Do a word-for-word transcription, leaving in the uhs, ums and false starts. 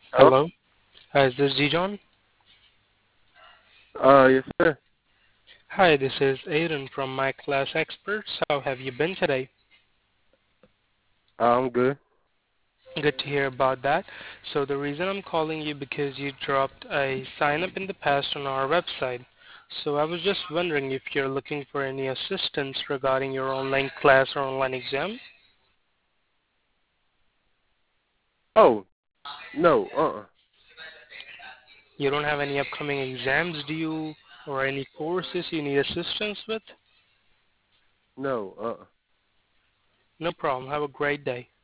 Hello? Hello. Hi, is this Dijon? Uh, yes, sir. Hi, this is Aiden from My Class Experts. How have you been today? Uh, I'm good. Good to hear about that. So the reason I'm calling you because you dropped a sign up in the past on our website. So I was just wondering if you're looking for any assistance regarding your online class or online exam. Oh, no, uh-uh. You don't have any upcoming exams, do you? Or any courses you need assistance with? No, uh-uh. No problem. Have a great day.